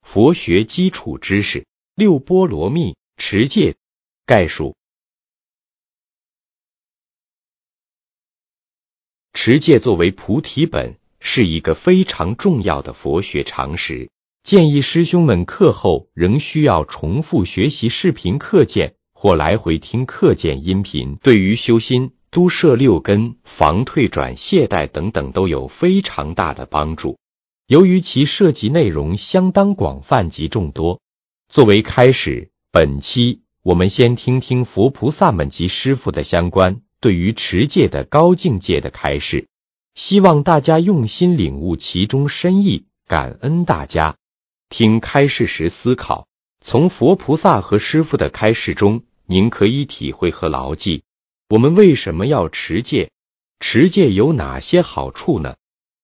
佛学基础知识，六波罗蜜持戒概述。持戒作为菩提本，是一个非常重要的佛学常识，建议师兄们课后仍需要重复学习视频课件或来回听课件音频，对于修心、都摄六根、防退转懈怠等等都有非常大的帮助。由于其涉及内容相当广泛及众多，作为开始，本期我们先听听佛菩萨们及师父的相关对于持戒的高境界的开示，希望大家用心领悟其中深意，感恩大家。听开示时思考，从佛菩萨和师父的开示中，您可以体会和牢记，我们为什么要持戒？持戒有哪些好处呢？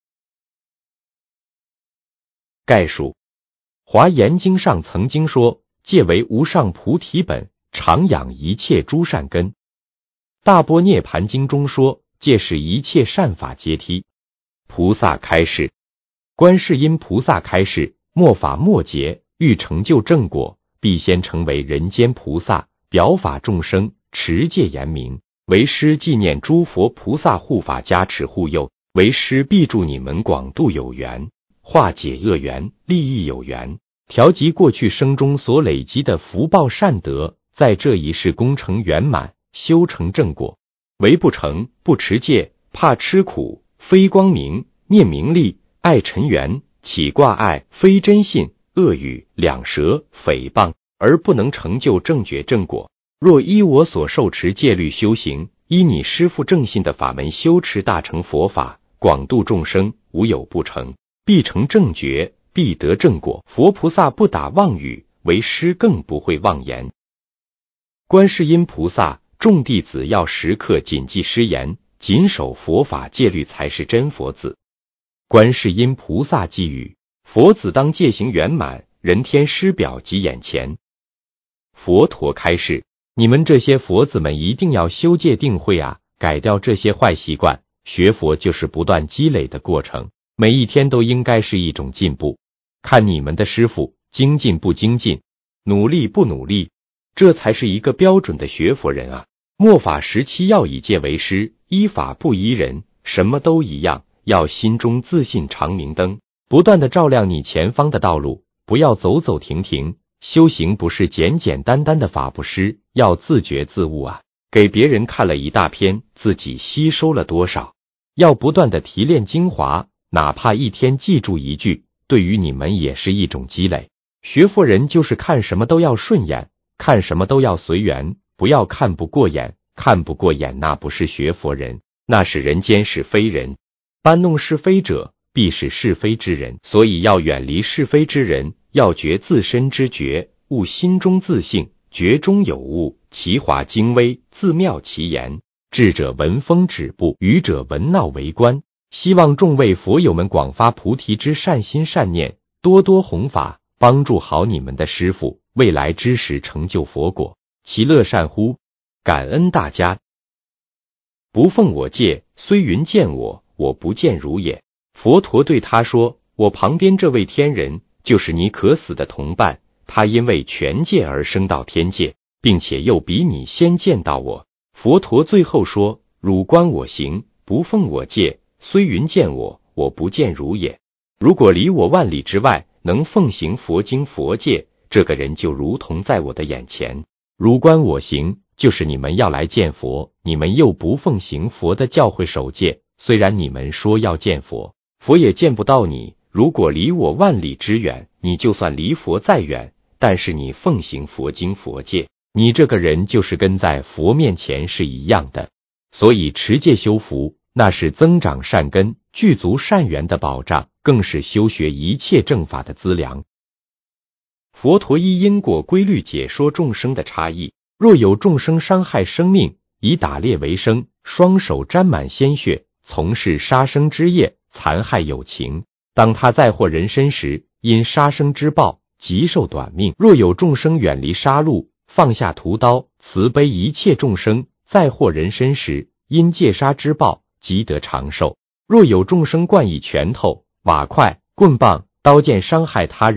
概述。华严经上曾经说，戒为无上菩提本，常养一切诸善根。大般涅盘经中说，戒是一切善法阶梯。菩萨开示，观世音菩萨开示，末法末劫，欲成就正果，必先成为人间菩萨，表法众生，持戒严明。为师纪念诸佛菩萨护法加持护佑，为师必助你们广度有缘，化解恶缘，利益有缘，调集过去生中所累积的福报善德，在这一世功成圆满，修成正果。唯不成，不持戒，怕吃苦，非光明，念名利，爱尘缘，起挂碍，非真信，恶语，两舌，诽谤，而不能成就正觉正果。若依我所受持戒律修行，依你师父正信的法门修持大乘佛法，广度众生，无有不成，必成正觉，必得正果。佛菩萨不打妄语，为师更不会妄言。观世音菩萨众弟子要时刻谨记师言，谨守佛法戒律，才是真佛子。观世音菩萨寄语，佛子当戒行圆满，人天师表及眼前。佛陀开示，你们这些佛子们一定要修戒定慧啊，改掉这些坏习惯。学佛就是不断积累的过程，每一天都应该是一种进步。看你们的师父精进不精进，努力不努力，这才是一个标准的学佛人啊。末法时期要以戒为师，依法不依人，什么都一样，要心中自信常明灯，不断的照亮你前方的道路，不要走走停停。修行不是简简单单的法布施，要自觉自悟啊。给别人看了一大篇，自己吸收了多少？要不断的提炼精华，哪怕一天记住一句，对于你们也是一种积累。学佛人就是看什么都要顺眼，看什么都要随缘，不要看不过眼，看不过眼那不是学佛人，那是人间是非人。搬弄是非者，必是是非之人，所以要远离是非之人，要觉自身之觉，悟心中自性，觉中有悟，其华精微，自妙其言。智者闻风止步，愚者闻闹为观。希望众位佛友们广发菩提之善心善念，多多弘法，帮助好你们的师父，未来之时成就佛果，其乐善乎？感恩大家。不奉我戒，虽云见我，我不见汝也。佛陀对他说，我旁边这位天人就是你可死的同伴，他因为全戒而升到天界，并且又比你先见到我。佛陀最后说，汝观我行，不奉我戒，虽云见我，我不见汝也。如果离我万里之外，能奉行佛经佛戒，这个人就如同在我的眼前。汝观我行，就是你们要来见佛，你们又不奉行佛的教诲守戒，虽然你们说要见佛，佛也见不到你。如果离我万里之远，你就算离佛再远，但是你奉行佛经佛戒，你这个人就是跟在佛面前是一样的。所以持戒修福，那是增长善根、具足善缘的保障，更是修学一切正法的资粮。佛陀依因果规律解说众生的差异，若有众生伤害生命，以打猎为生，双手沾满鲜血，从事杀生之业，残害有情，当他再获人身时，因杀生之报，即受短命。若有众生远离杀戮，放下屠刀，慈悲一切众生，再获人身时，因戒杀之报，即得长寿。若有众生惯以拳头、瓦块、棍棒、刀剑伤害他人，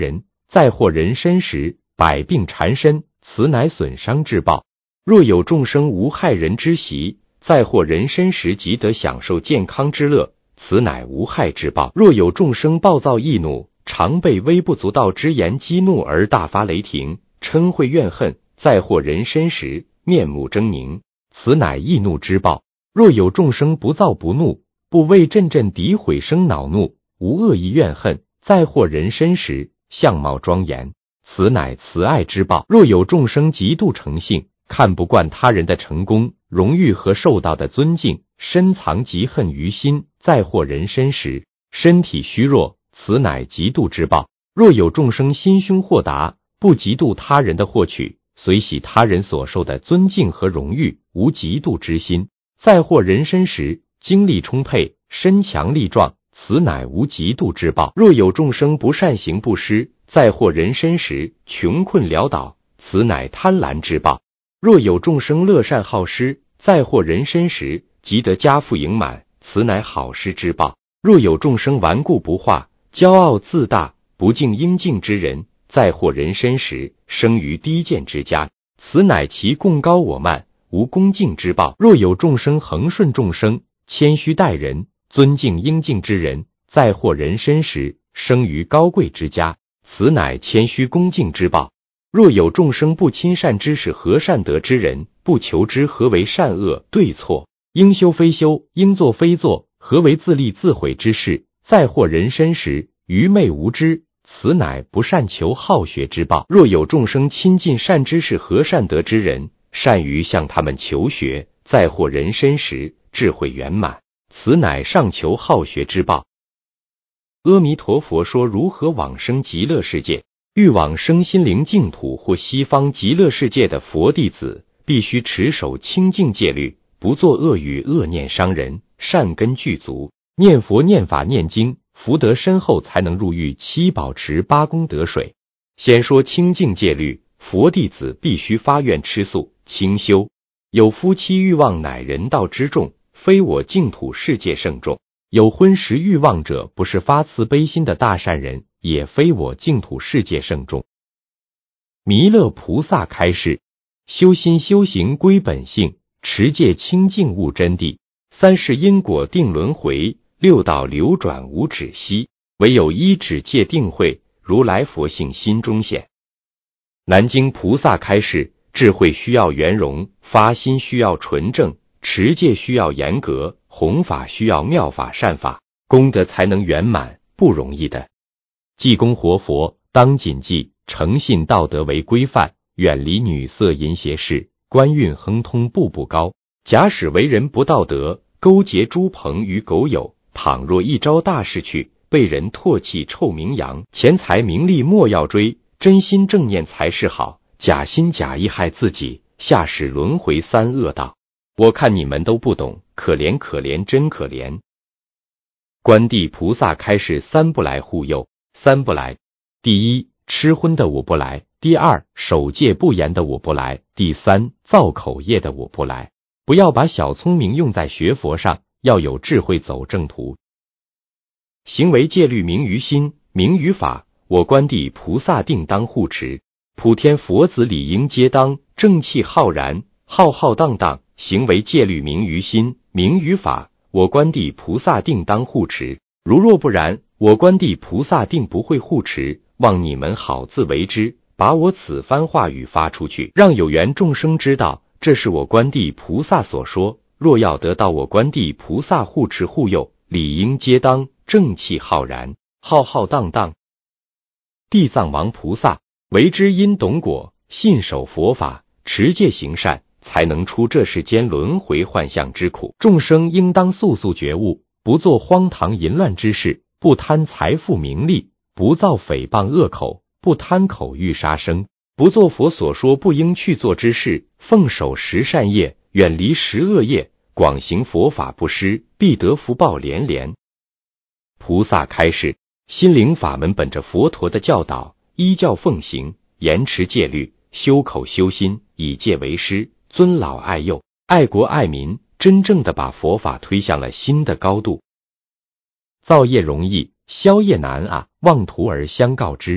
再获人身时，百病缠身，此乃损伤之报。若有众生无害人之习，再获人身时即得享受健康之乐，此乃无害之报。若有众生暴躁易怒，常被微不足道之言激怒而大发雷霆，嗔恚怨恨，再获人身时，面目狰狞，此乃易怒之报。若有众生不躁不怒，不为阵阵诋毁生恼怒，无恶意怨恨，再获人身时，相貌庄严，此乃慈爱之报。若有众生极度诚信，看不惯他人的成功、荣誉和受到的尊敬，深藏嫉恨于心，再获人身时，身体虚弱，此乃嫉妒之报。若有众生心胸豁达，不嫉妒他人的获取，随喜他人所受的尊敬和荣誉，无嫉妒之心，再获人身时，精力充沛，身强力壮，此乃无嫉妒之报。若有众生不善行布施，再获人身时，穷困潦倒，此乃贪婪之报。若有众生乐善好施，再获人身时，即得家富盈满，此乃好施之报。若有众生顽固不化，骄傲自大，不敬应敬之人，再获人身时，生于低贱之家，此乃其贡高我慢，无恭敬之报。若有众生恒顺众生，谦虚待人，尊敬应敬之人，再获人身时，生于高贵之家，此乃谦虚恭敬之报。若有众生不亲善知识和善德之人，不求知何为善恶对错，应修非修，应做非做，何为自利自毁之事，再获人身时，愚昧无知，此乃不善求好学之报。若有众生亲近善知识和善德之人，善于向他们求学，再获人身时，智慧圆满，此乃上求好学之报。阿弥陀佛说如何往生极乐世界。欲往生心灵净土或西方极乐世界的佛弟子，必须持守清净戒律，不作恶语恶念伤人，善根具足，念佛念法念经，福德深厚，才能入狱七宝池八功德水。先说清净戒律，佛弟子必须发愿吃素清修。有夫妻欲望乃人道之众，非我净土世界圣众。有婚食欲望者，不是发慈悲心的大善人，也非我净土世界圣众。弥勒菩萨开示：修心修行归本性，持戒清净悟真谛。三世因果定轮回，六道流转无止息。唯有依止戒定慧，如来佛性心中显。南经菩萨开示：智慧需要圆融，发心需要纯正，持戒需要严格，弘法需要妙法善法，功德才能圆满，不容易的。济公活佛当谨记诚信道德为规范，远离女色淫邪事，官运亨通步步高。假使为人不道德，勾结猪朋与狗友，倘若一朝大事去，被人唾弃臭名扬，钱财名利莫要追，真心正念才是好，假心假意害自己，下使轮回三恶道。我看你们都不懂，可怜可怜真可怜。观地菩萨开示三不来护佑。三不来：第一，吃荤的我不来；第二，守戒不严的我不来；第三，造口业的我不来。不要把小聪明用在学佛上，要有智慧走正途。行为戒律明于心，明于法，我观地菩萨定当护持。普天佛子理应皆当正气浩然，浩浩荡荡。行为戒律明于心，明于法，我观地菩萨定当护持。如若不然，我观地菩萨定不会护持。望你们好自为之，把我此番话语发出去，让有缘众生知道，这是我观地菩萨所说。若要得到我观地菩萨护持护佑，理应皆当正气浩然，浩浩荡荡。地藏王菩萨为之因懂果，信守佛法，持戒行善，才能出这世间轮回幻象之苦。众生应当速速觉悟，不做荒唐淫乱之事，不贪财富名利，不造诽谤恶口，不贪口欲杀生，不做佛所说不应去做之事，奉守十善业，远离十恶业，广行佛法布施，必得福报连连。菩萨开示：心灵法门本着佛陀的教导，依教奉行，严持戒律，修口修心，以戒为师，尊老爱幼，爱国爱民，真正的把佛法推向了新的高度。造业容易，消业难啊，妄徒而相告之。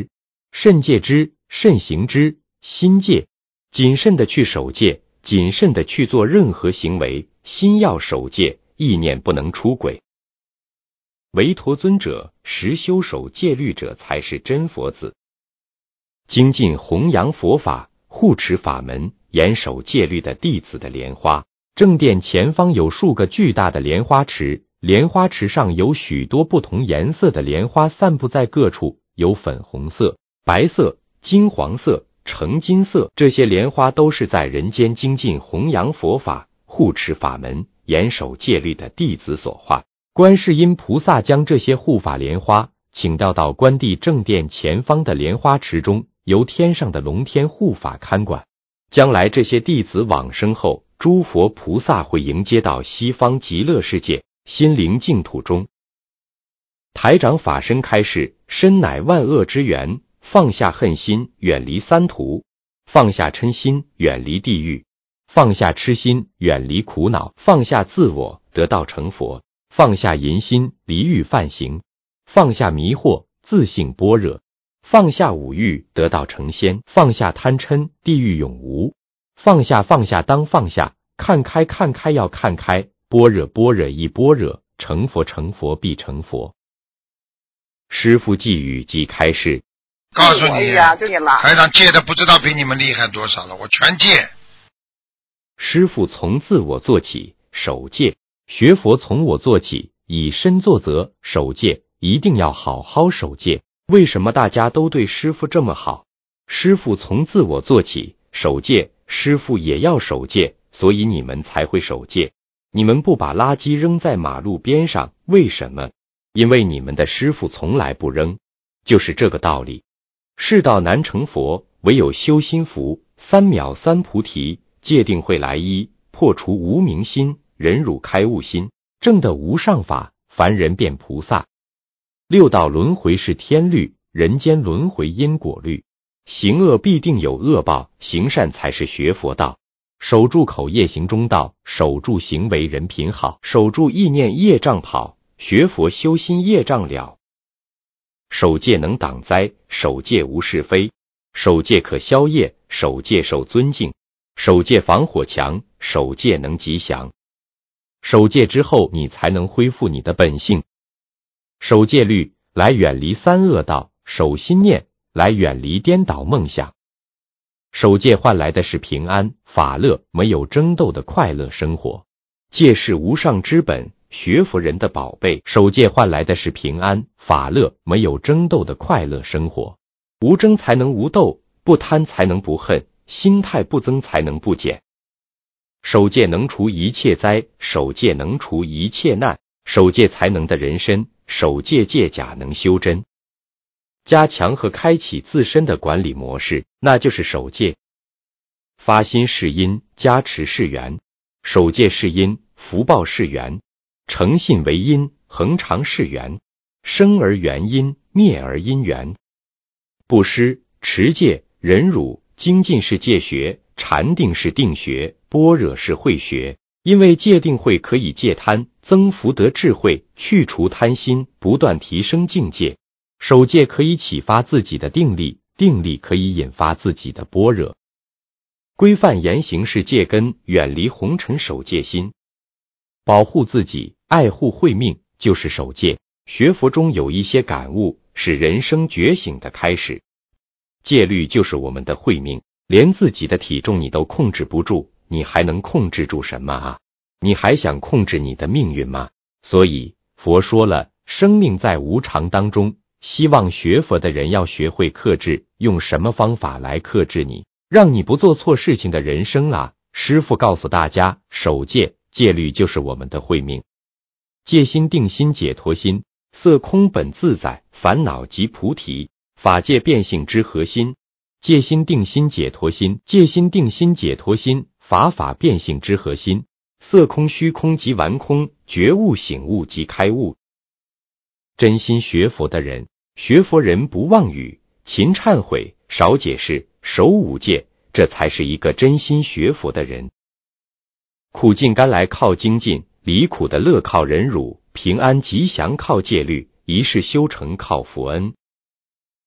慎戒之，慎行之，心戒。谨慎的去守戒，谨慎的去做任何行为，心要守戒，意念不能出轨。维陀尊者实修守戒律者才是真佛子。精进弘扬佛法，护持法门，严守戒律的弟子的莲花。正殿前方有数个巨大的莲花池，莲花池上有许多不同颜色的莲花散布在各处，有粉红色、白色、金黄色、橙金色，这些莲花都是在人间精进弘扬佛法、护持法门、严守戒律的弟子所画。观世音菩萨将这些护法莲花请调到观地正殿前方的莲花池中，由天上的龙天护法看管。将来这些弟子往生后，诸佛菩萨会迎接到西方极乐世界心灵净土中。台长法身开示，身乃万恶之源，放下恨心，远离三途；放下嗔心，远离地狱；放下痴心，远离苦恼；放下自我，得道成佛；放下淫心，离欲犯行；放下迷惑，自性般若；放下五欲，得道成仙；放下贪嗔，地狱永无；放下放下当放下，看开看开要看开，般若般若亦般若，成佛成佛必成佛。师父寄语即开示， 告诉你，台长戒的不知道比你们厉害多少了，我全戒。 师父从自我做起，守戒；学佛从我做起，以身作则，守戒，一定要好好守戒。为什么大家都对师父这么好？师父从自我做起，守戒，师父也要守戒，所以你们才会守戒。你们不把垃圾扔在马路边上，为什么？因为你们的师父从来不扔，就是这个道理。世道难成佛，唯有修心福，三藐三菩提，戒定慧来依，破除无明心，忍辱开悟心，正的无上法，凡人变菩萨。六道轮回是天律，人间轮回因果律。行恶必定有恶报，行善才是学佛道。守住口业行中道，守住行为人品好，守住意念业障跑，学佛修心业障了。守戒能挡灾，守戒无是非，守戒可消业，守戒受尊敬，守戒防火墙，守戒能吉祥。守戒之后，你才能恢复你的本性。守戒律来远离三恶道，守心念来远离颠倒梦想。守戒换来的是平安、法乐，没有争斗的快乐生活。戒是无上之本，学佛人的宝贝。守戒换来的是平安、法乐，没有争斗的快乐生活。无争才能无斗，不贪才能不恨，心态不增才能不减。守戒能除一切灾，守戒能除一切难，守戒才能的人身，守戒戒假能修真。加强和开启自身的管理模式，那就是守戒。发心是因，加持是缘；守戒是因，福报是缘；诚信为因，恒常是缘；生而缘因，灭而因缘。布施、持戒、忍辱、精进是戒学，禅定是定学，般若是慧学。因为戒定慧可以戒贪，增福德智慧，去除贪心，不断提升境界。守戒可以启发自己的定力，定力可以引发自己的般若。规范言行是戒根，远离红尘守戒心。保护自己，爱护慧命，就是守戒。学佛中有一些感悟，是人生觉醒的开始。戒律就是我们的慧命，连自己的体重你都控制不住，你还能控制住什么啊？你还想控制你的命运吗？所以佛说了，生命在无常当中，希望学佛的人要学会克制，用什么方法来克制你，让你不做错事情的人生啊？师父告诉大家，守戒，戒律就是我们的慧命。戒心、定心、解脱心，色空本自在，烦恼即菩提，法界变性之核心。戒心、定心、解脱心，戒心、定心、解脱心，法变性之核心。色空虚空即完空，觉悟醒悟即开悟。真心学佛的人，学佛人不妄语，勤忏悔，少解释，守五戒，这才是一个真心学佛的人。苦尽甘来靠精进，离苦的乐靠忍辱，平安吉祥靠戒律，一世修成靠佛恩。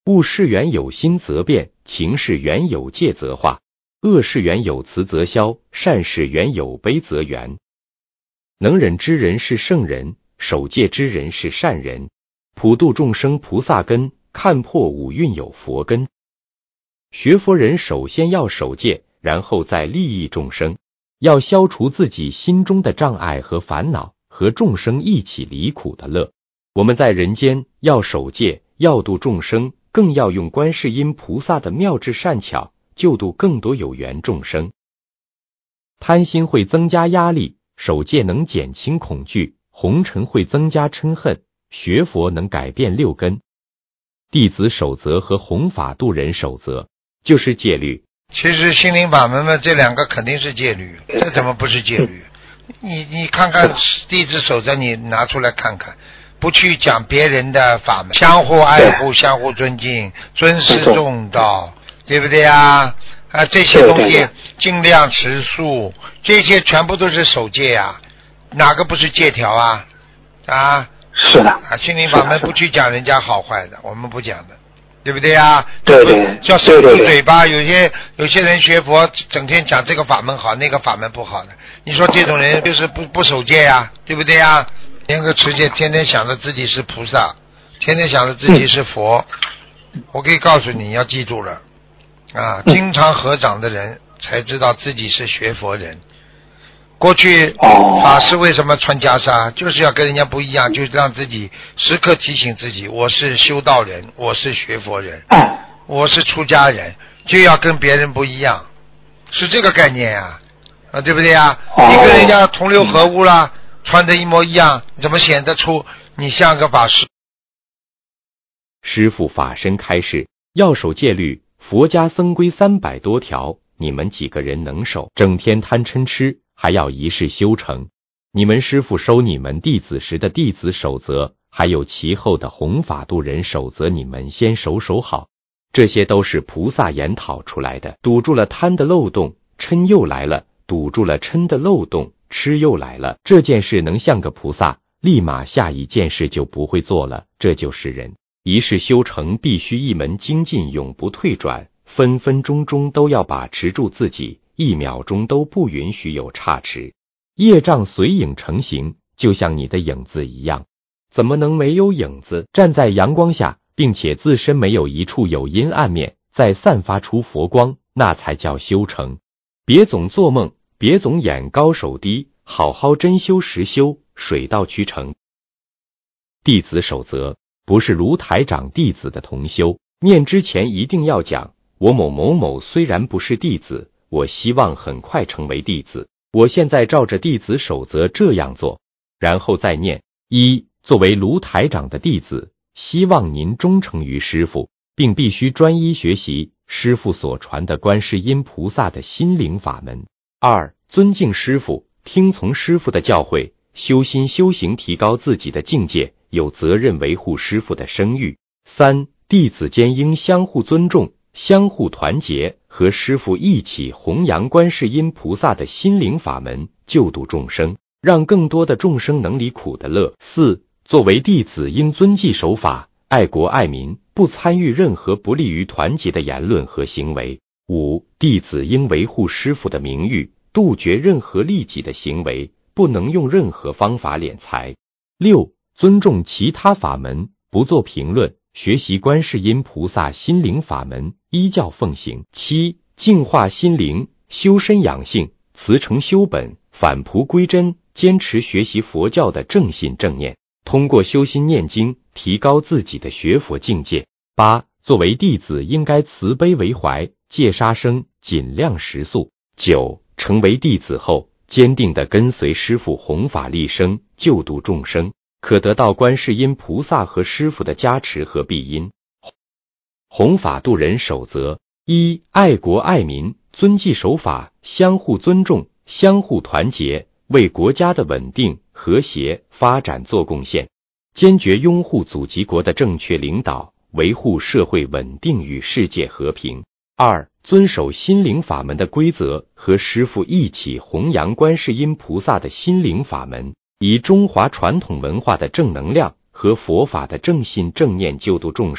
物事缘有心则变，情事缘有戒则化，恶事缘有慈则消，善事缘有悲则圆。能忍之人是圣人，守戒之人是善人。普度众生菩萨根，看破五蕴有佛根。学佛人首先要守戒，然后再利益众生，要消除自己心中的障碍和烦恼，和众生一起离苦的乐。我们在人间要守戒，要度众生，更要用观世音菩萨的妙智善巧，救度更多有缘众生。贪心会增加压力，守戒能减轻恐惧，红尘会增加嗔恨，学佛能改变六根。弟子守则和弘法度人守则就是戒律。 其实心灵法门嘛，这两个肯定是戒律，这怎么不是戒律？你看看弟子守则，你拿出来看看，不去讲别人的法门，相互爱护，相互尊敬，尊师重道，对不对啊？这些东西尽量持素，这些全部都是守戒啊，哪个不是戒条啊？ 是的。 心灵法门不去讲人家好坏的，我们不讲的，对不对啊？ 对， 叫守住嘴巴。有些人学佛整天讲这个法门好，那个法门不好的，你说这种人就是不守戒呀，对不对呀？严格持戒，天天想着自己是菩萨，天天想着自己是佛。我可以告诉你，要记住了经常合掌的人才知道自己是学佛人。过去法师为什么穿袈裟，就是要跟人家不一样，就是让自己时刻提醒自己，我是修道人，我是学佛人，我是出家人，就要跟别人不一样，是这个概念对不对呀？你跟人家同流合污啦，穿的一模一样，怎么显得出你像个法师？ 师父法身开示，要守戒律，佛家僧规300多条，你们几个人能守？整天贪嗔痴，还要一世修成。你们师父收你们弟子时的弟子守则，还有其后的弘法度人守则，你们先守好。这些都是菩萨研讨出来的，堵住了贪的漏洞，嗔又来了；堵住了嗔的漏洞，痴又来了。这件事能像个菩萨，立马下一件事就不会做了，这就是人。一世修成必须一门精进，永不退转，分分钟钟都要把持住自己，1秒钟都不允许有差池。业障随影成形，就像你的影子一样，怎么能没有影子？站在阳光下，并且自身没有一处有阴暗面，再散发出佛光，那才叫修成。别总做梦，别总眼高手低，好好真修实修，水到渠成。弟子守则不是卢台长弟子的同修，念之前一定要讲，我某某某虽然不是弟子，我希望很快成为弟子，我现在照着弟子守则这样做，然后再念。1. 作为卢台长的弟子，希望您忠诚于师父，并必须专一学习师父所传的观世音菩萨的心灵法门。2. 尊敬师父，听从师父的教诲，修心修行，提高自己的境界，有责任维护师父的声誉。3. 弟子间应相互尊重，相互团结，和师父一起弘扬观世音菩萨的心灵法门，救度众生，让更多的众生能离苦的乐。4. 作为弟子应遵纪守法，爱国爱民，不参与任何不利于团结的言论和行为。5. 弟子应维护师父的名誉，杜绝任何利己的行为，不能用任何方法敛财。6. 尊重其他法门，不做评论，学习观世音菩萨心灵法门，依教奉行。7. 净化心灵，修身养性，慈诚修本，返璞归真，坚持学习佛教的正信正念，通过修心念经，提高自己的学佛境界。8. 作为弟子应该慈悲为怀，戒杀生，尽量食素。9. 成为弟子后，坚定地跟随师父弘法利生，救度众生，可得到观世音菩萨和师父的加持和庇荫。弘法度人守则：1. 爱国爱民，遵纪守法，相互尊重，相互团结，为国家的稳定、和谐、发展做贡献，坚决拥护祖籍国的正确领导，维护社会稳定与世界和平。2. 遵守心灵法门的规则，和师父一起弘扬观世音菩萨的心灵法门，以中华传统文化的正能量和佛法的正信正念救度众生，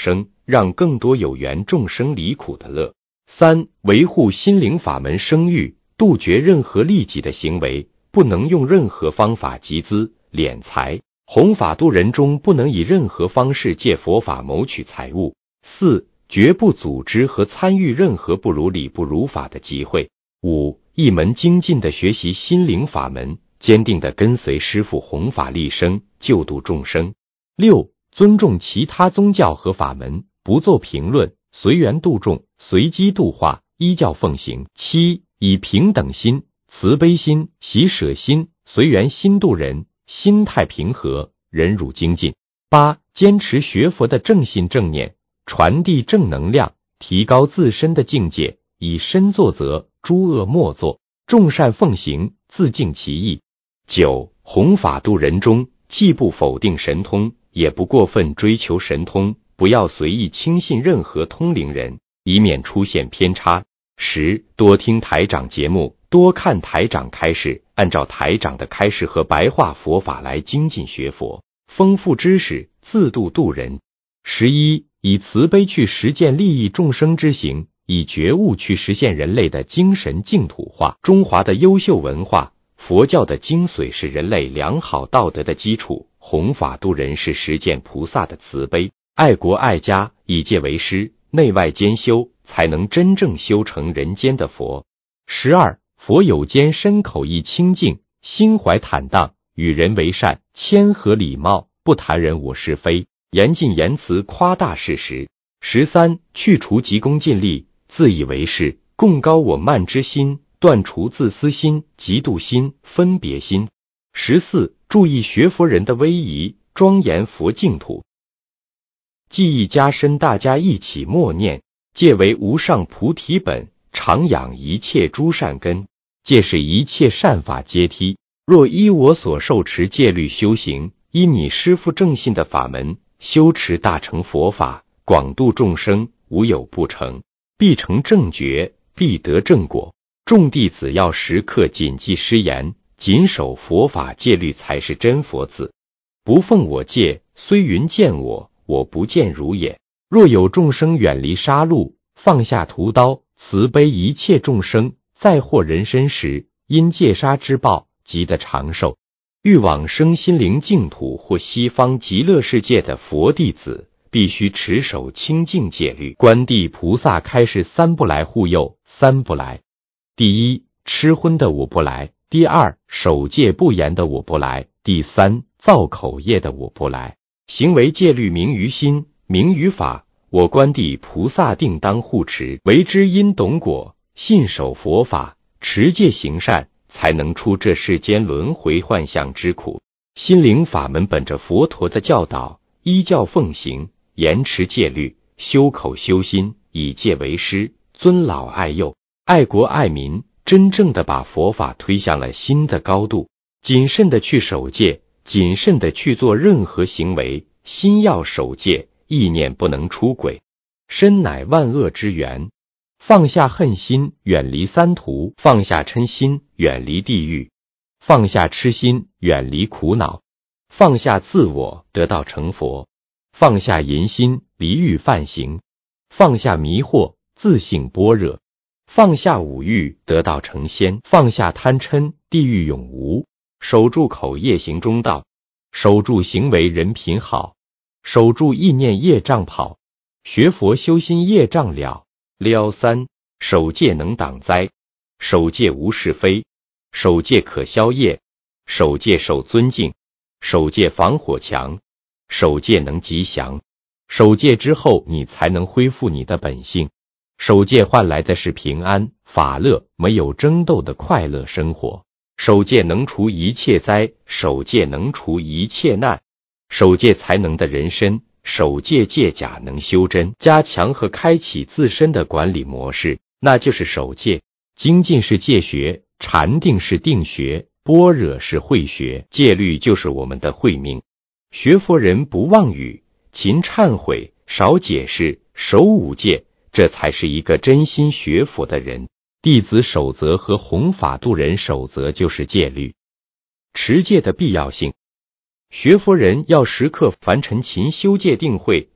让更多有缘众生离苦的乐。3、维护心灵法门声誉，杜绝任何利己的行为，不能用任何方法集资敛财。弘法度人中不能以任何方式借佛法谋取财物。4、绝不组织和参与任何不如理不如法的集会。5、一门精进的学习心灵法门，坚定地跟随师父弘法利生，救度众生。6、尊重其他宗教和法门，不做评论，随缘度众，随机度化，依教奉行。7、以平等心、慈悲心、喜舍心、随缘心度人，心态平和，忍辱精进。8、坚持学佛的正信正念，传递正能量，提高自身的境界，以身作则，诸恶莫作，众善奉行，自净其意。9、弘法度人中，既不否定神通，也不过分追求神通，不要随意轻信任何通灵人，以免出现偏差。10、多听台长节目，多看台长开示，按照台长的开示和白话佛法来精进学佛，丰富知识，自度度人。11、以慈悲去实践利益众生之行，以觉悟去实现人类的精神净土化。中华的优秀文化，佛教的精髓是人类良好道德的基础，弘法度人是实践菩萨的慈悲，爱国爱家，以戒为师，内外兼修，才能真正修成人间的佛。12、佛有间身口意清净，心怀坦荡，与人为善，谦和礼貌，不谈人我是非，严禁言辞夸大事实。13、去除急功近利、自以为是、共高我慢之心，断除自私心、嫉妒心、分别心。14、注意学佛人的威仪，庄严佛净土。记忆加深，大家一起默念：戒为无上菩提本，常养一切诸善根。戒是一切善法阶梯，若依我所受持戒律修行，依你师父正信的法门修持大乘佛法，广度众生，无有不成，必成正觉，必得正果。众弟子要时刻谨记师言，谨守佛法戒律，才是真佛子。不奉我戒，虽云见我，我不见如也。若有众生远离杀戮，放下屠刀，慈悲一切众生，再获人身时，因戒杀之报，即得长寿。欲往生心灵净土或西方极乐世界的佛弟子，必须持守清净戒律。观地菩萨开示3不来护佑，3不来。第一，吃荤的我不来；第二，守戒不严的我不来；第三，造口业的我不来。行为戒律明于心，明于法，我观地菩萨定当护持，为之因懂果，信守佛法，持戒行善，才能出这世间轮回幻象之苦。心灵法门本着佛陀的教导，依教奉行，严持戒律，修口修心，以戒为师，尊老爱幼，爱国爱民，真正的把佛法推向了新的高度。谨慎的去守戒，谨慎的去做任何行为，心要守戒，意念不能出轨。身乃万恶之源，放下恨心，远离三途；放下嗔心，远离地狱；放下痴心，远离苦恼；放下自我，得道成佛；放下淫心，离欲犯行；放下迷惑，自性般若；放下五欲，得道成仙；放下贪嗔，地狱永无。守住口业行中道，守住行为人品好，守住意念业障跑，学佛修心业障了。3、守戒能挡灾，守戒无是非，守戒可消业，守戒受尊敬，守戒防火墙，守戒能吉祥。守戒之后，你才能恢复你的本性。守戒换来的是平安、法乐，没有争斗的快乐生活。守戒能除一切灾，守戒能除一切难。守戒才能的人身，守戒戒假能修真，加强和开启自身的管理模式，那就是守戒。精进是戒学，禅定是定学，般若是慧学，戒律就是我们的慧命。学佛人不妄语，勤忏悔，少解释，守五戒，这才是一个真心学佛的人。弟子守则和弘法度人守则就是戒律。持戒的必要性，学佛人要时刻凡尘勤修戒定慧，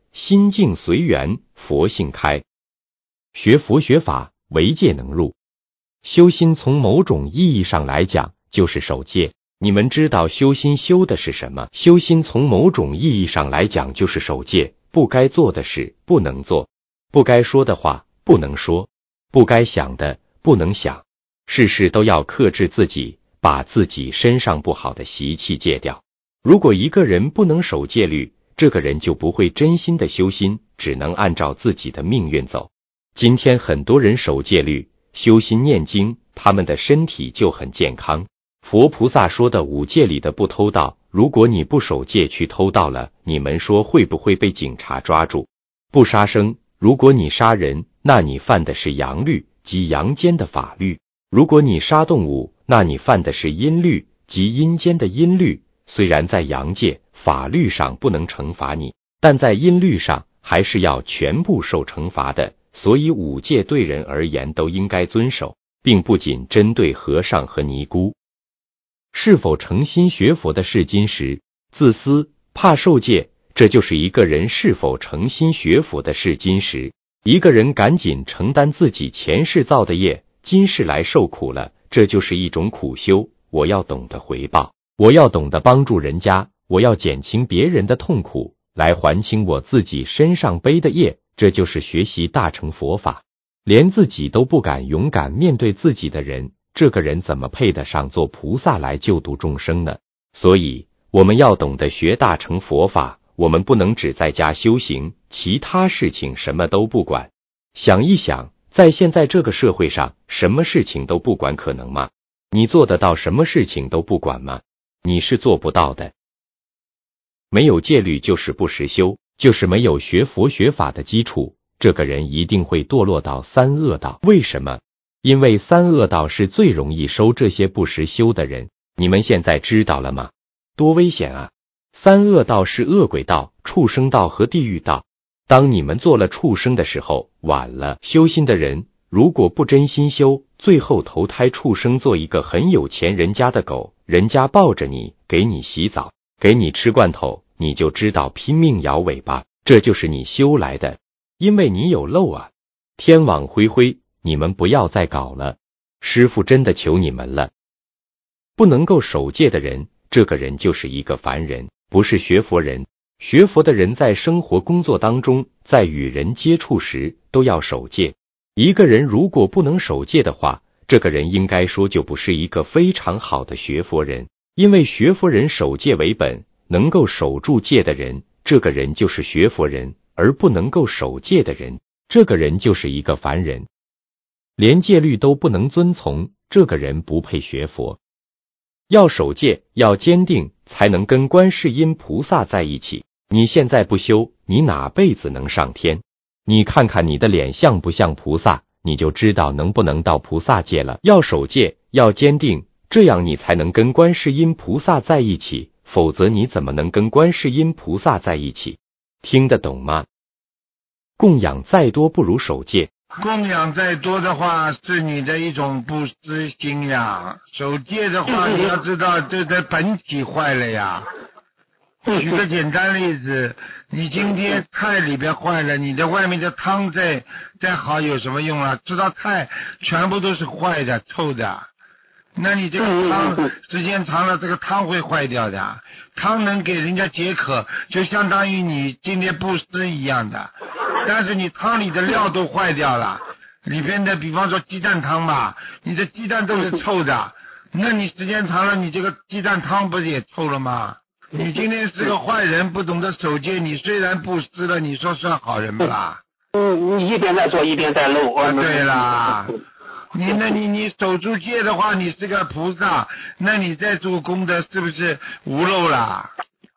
心境随缘，佛性开。学佛学法，唯戒能入。修心从某种意义上来讲，就是守戒。你们知道修心修的是什么？修心从某种意义上来讲，就是守戒，不该做的事不能做，不该说的话不能说，不该想的不能想，事事都要克制自己，把自己身上不好的习气戒掉。如果一个人不能守戒律，这个人就不会真心的修心，只能按照自己的命运走。今天很多人守戒律，修心念经，他们的身体就很健康。佛菩萨说的五戒里的不偷盗，如果你不守戒去偷盗了，你们说会不会被警察抓住？不杀生，如果你杀人，那你犯的是阳律，即阳间的法律；如果你杀动物，那你犯的是阴律，即阴间的阴律。虽然在阳界法律上不能惩罚你，但在阴律上还是要全部受惩罚的。所以五戒对人而言都应该遵守，并不仅针对和尚和尼姑。是否诚心学佛的试金石，自私怕受戒，这就是一个人是否诚心学佛的试金石。一个人赶紧承担自己前世造的业，今世来受苦了，这就是一种苦修。我要懂得回报，我要懂得帮助人家，我要减轻别人的痛苦，来还清我自己身上背的业，这就是学习大乘佛法。连自己都不敢勇敢面对自己的人，这个人怎么配得上做菩萨来救度众生呢？所以我们要懂得学大乘佛法，我们不能只在家修行，其他事情什么都不管。想一想，在现在这个社会上，什么事情都不管可能吗？你做得到什么事情都不管吗？你是做不到的。没有戒律就是不实修，就是没有学佛学法的基础，这个人一定会堕落到三恶道。为什么？因为三恶道是最容易收这些不实修的人。你们现在知道了吗？多危险啊！三恶道是恶鬼道、畜生道和地狱道。当你们做了畜生的时候，晚了。修心的人如果不真心修，最后投胎畜生做一个很有钱人家的狗，人家抱着你，给你洗澡，给你吃罐头，你就知道拼命摇尾巴，这就是你修来的。因为你有漏啊！天网恢恢，你们不要再搞了，师父真的求你们了。不能够守戒的人，这个人就是一个凡人，不是学佛人。学佛的人在生活工作当中，在与人接触时都要守戒。一个人如果不能守戒的话，这个人应该说就不是一个非常好的学佛人。因为学佛人守戒为本，能够守住戒的人，这个人就是学佛人，而不能够守戒的人，这个人就是一个凡人。连戒律都不能遵从，这个人不配学佛。要守戒，要坚定，才能跟观世音菩萨在一起。你现在不修，你哪辈子能上天？你看看你的脸像不像菩萨，你就知道能不能到菩萨界了。要守戒，要坚定，这样你才能跟观世音菩萨在一起，否则你怎么能跟观世音菩萨在一起？听得懂吗？供养再多不如守戒。 供养再多的话，是你的一种不私心呀。守戒的话，你要知道，这的本体坏了呀。举个简单例子，你今天菜里边坏了，你的外面的汤再好有什么用啊？这道菜全部都是坏的、臭的，那你这个汤时间长了，这个汤会坏掉的。汤能给人家解渴，就相当于你今天布施一样的。但是你汤里的料都坏掉了，里边的比方说鸡蛋汤吧，你的鸡蛋都是臭的，那你时间长了，你这个鸡蛋汤不是也臭了吗？你今天是个坏人，不懂得守戒，你虽然布施了，你说算好人不啦？ 你一边在做一边在漏。 对啦，你守住戒的话，你是个菩萨，那你在做功德是不是无漏啦？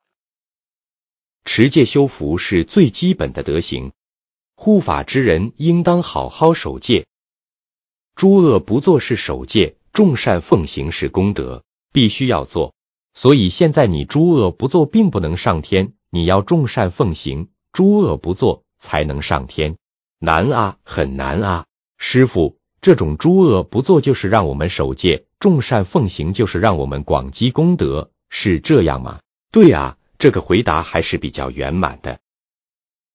持戒修福是最基本的德行，护法之人应当好好守戒。诸恶不作是守戒，众善奉行是功德，必须要做。所以现在你诸恶不作并不能上天，你要众善奉行，诸恶不作才能上天。难啊，很难啊。师父，这种诸恶不作就是让我们守戒，众善奉行就是让我们广积功德，是这样吗？对啊，这个回答还是比较圆满的。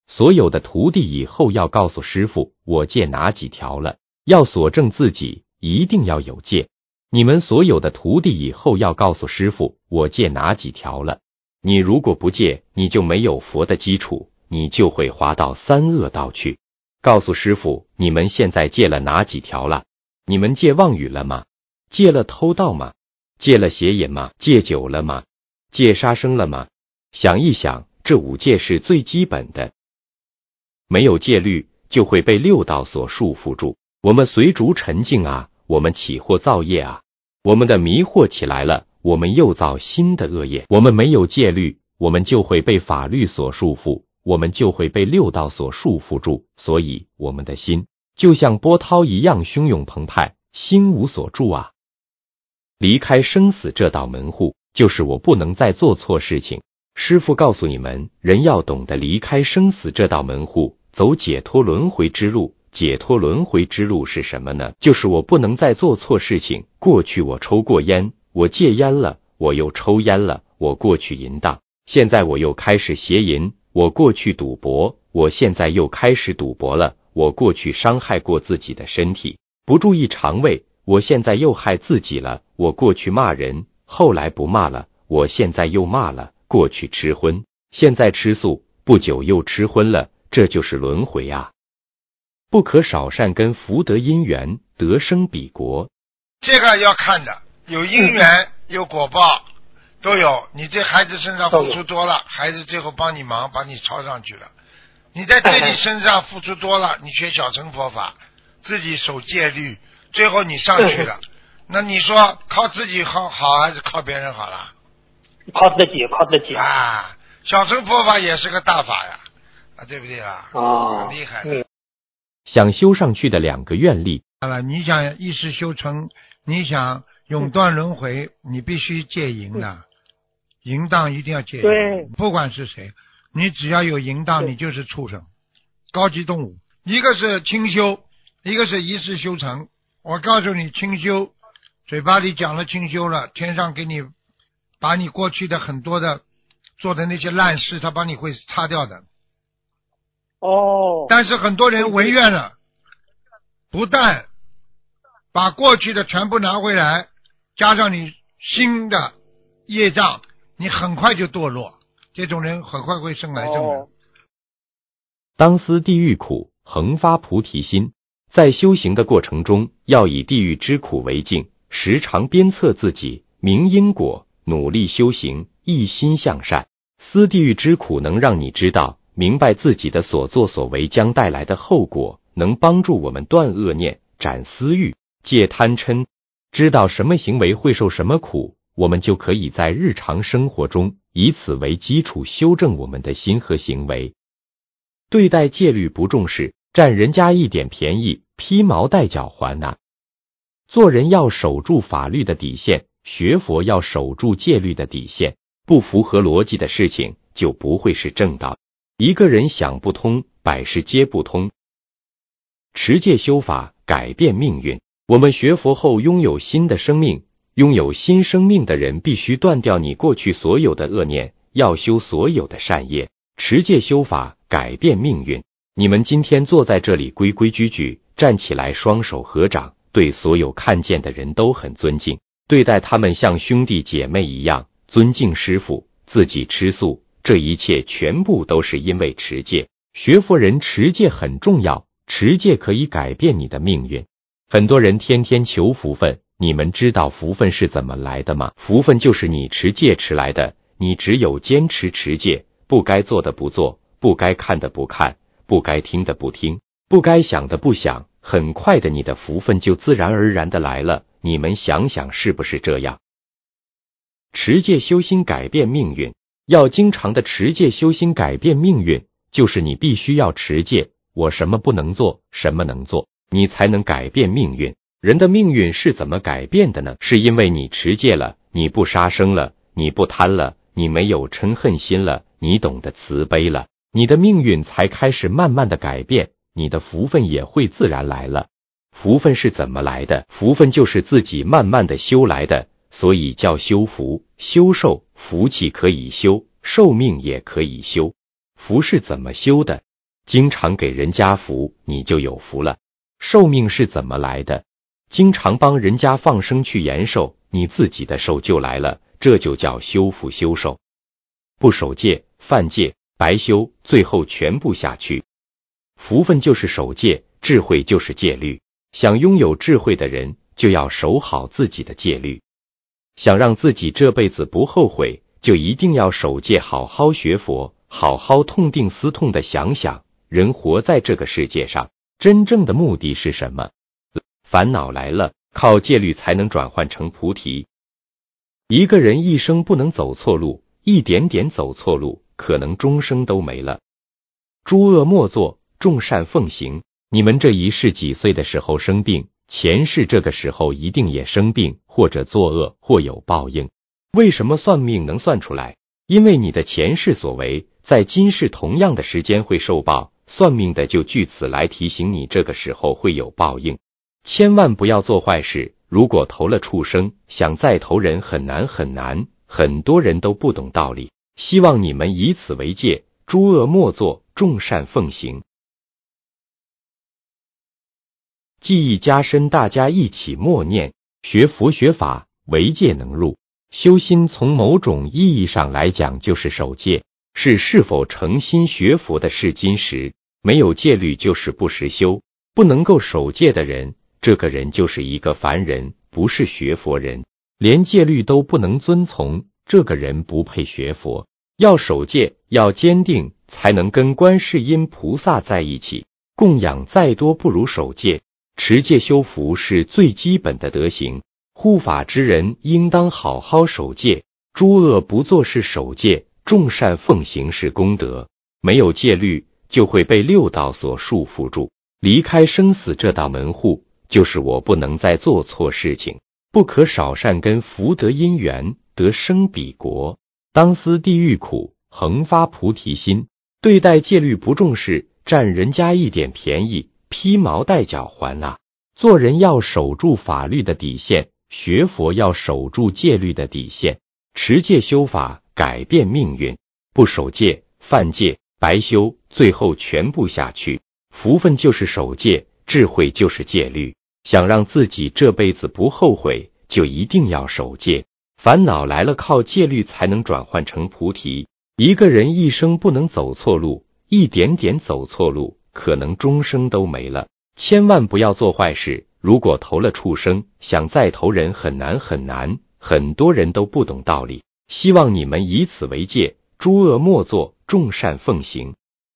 所有的徒弟以后要告诉师父，我戒哪几条了，要锁正自己，一定要有戒。你们所有的徒弟以后要告诉师父，我戒哪几条了。你如果不戒，你就没有佛的基础，你就会滑到三恶道去。告诉师父，你们现在戒了哪几条了？你们戒妄语了吗？戒了偷盗吗？戒了邪淫吗？戒酒了吗？戒杀生了吗？想一想，这五戒是最基本的。没有戒律，就会被六道所束缚住。我们随逐沉静啊，我们起惑造业啊，我们的迷惑起来了，我们又造新的恶业。我们没有戒律，我们就会被法律所束缚，我们就会被六道所束缚住。所以我们的心就像波涛一样汹涌澎湃，心无所住啊。离开生死这道门户，就是我不能再做错事情。师父告诉你们，人要懂得离开生死这道门户，走解脱轮回之路。解脱轮回之路是什么呢？就是我不能再做错事情。过去我抽过烟，我戒烟了，我又抽烟了，我过去淫荡，现在我又开始邪淫，我过去赌博，我现在又开始赌博了，我过去伤害过自己的身体，不注意肠胃，我现在又害自己了，我过去骂人，后来不骂了，我现在又骂了，过去吃荤，现在吃素，不久又吃荤了，这就是轮回啊。不可少善根福德因缘，得生彼国。 这个要看的，有因缘有果报都有。你在孩子身上付出多了，孩子最后帮你忙，把你抄上去了。你在自己身上付出多了，你学小乘佛法，自己守戒律，最后你上去了。那你说靠自己好还是靠别人好了？ 靠自己啊！小乘佛法也是个大法呀，啊，对不对啊？ 哦， 很厉害的。 想修上去的两个愿力。 好了，你想一世修成，你想永断轮回，你必须戒淫的，淫荡一定要戒淫。 对， 不管是谁，你只要有淫荡，你就是畜生，高级动物。一个是清修，一个是一世修成。我告诉你，清修，嘴巴里讲了清修了，天上给你把你过去的很多的做的那些烂事，他帮你会擦掉的。 哦， 但是很多人违愿了，不但把过去的全部拿回来，加上你新的业障，你很快就堕落。这种人很快会生癌症的。 当思地狱苦，恒发菩提心。在修行的过程中，要以地狱之苦为镜，时常鞭策自己，明因果，努力修行，一心向善。思地狱之苦能让你知道明白自己的所作所为将带来的后果，能帮助我们断恶念、斩私欲、戒贪嗔，知道什么行为会受什么苦，我们就可以在日常生活中以此为基础修正我们的心和行为。对待戒律不重视，占人家一点便宜，披毛戴角还呐。做人要守住法律的底线，学佛要守住戒律的底线，不符合逻辑的事情就不会是正道。一个人想不通，百事皆不通。持戒修法，改变命运。我们学佛后拥有新的生命，拥有新生命的人必须断掉你过去所有的恶念，要修所有的善业。持戒修法，改变命运。你们今天坐在这里规规矩矩，站起来双手合掌，对所有看见的人都很尊敬，对待他们像兄弟姐妹一样，尊敬师父，自己吃素，这一切全部都是因为持戒。学佛人持戒很重要，持戒可以改变你的命运。很多人天天求福分，你们知道福分是怎么来的吗？福分就是你持戒持来的，你只有坚持持戒，不该做的不做，不该看的不看，不该听的不听，不该想的不想，很快的你的福分就自然而然的来了。你们想想是不是这样？持戒修心改变命运，要经常的持戒修心改变命运，就是你必须要持戒，我什么不能做，什么能做，你才能改变命运。人的命运是怎么改变的呢？是因为你持戒了，你不杀生了，你不贪了，你没有嗔恨心了，你懂得慈悲了，你的命运才开始慢慢的改变，你的福分也会自然来了。福分是怎么来的？福分就是自己慢慢的修来的，所以叫修福、修寿。福气可以修，寿命也可以修。福是怎么修的？ 经常给人家福，你就有福了。寿命是怎么来的？经常帮人家放生去延寿，你自己的寿就来了，这就叫修福修寿。不守戒、犯戒、白修，最后全部下去。福分就是守戒，智慧就是戒律。想拥有智慧的人，就要守好自己的戒律。想让自己这辈子不后悔，就一定要守戒，好好学佛，好好痛定思痛地想想，人活在这个世界上，真正的目的是什么？烦恼来了，靠戒律才能转换成菩提。一个人一生不能走错路，一点点走错路，可能终生都没了。诸恶莫作，众善奉行。你们这一世几岁的时候生病，前世这个时候一定也生病，或者作恶，或有报应。为什么算命能算出来？因为你的前世所为，在今世同样的时间会受报，算命的就据此来提醒你这个时候会有报应。千万不要做坏事，如果投了畜生，想再投人很难很难，很多人都不懂道理。希望你们以此为戒，诸恶莫作，众善奉行。记忆加深，大家一起默念，学佛学法，唯戒能入。修心从某种意义上来讲就是守戒，是否诚心学佛的试金石。没有戒律就是不实修，不能够守戒的人，这个人就是一个凡人，不是学佛人。连戒律都不能遵从，这个人不配学佛。要守戒，要坚定，才能跟观世音菩萨在一起。供养再多不如守戒。持戒修福是最基本的德行，护法之人应当好好守戒，诸恶不作是守戒，众善奉行是功德。没有戒律，就会被六道所束缚住，离开生死这道门户，就是我不能再做错事情，不可少善根福德因缘，得生彼国。当思地狱苦，恒发菩提心。对待戒律不重视，占人家一点便宜，披毛戴角还啊！做人要守住法律的底线，学佛要守住戒律的底线。持戒修法，改变命运。不守戒、犯戒、白修，最后全部下去。福分就是守戒，智慧就是戒律。想让自己这辈子不后悔，就一定要守戒。烦恼来了，靠戒律才能转换成菩提。一个人一生不能走错路，一点点走错路，可能终生都没了。千万不要做坏事，如果投了畜生，想再投人很难很难，很多人都不懂道理。希望你们以此为戒，诸恶莫作，众善奉行。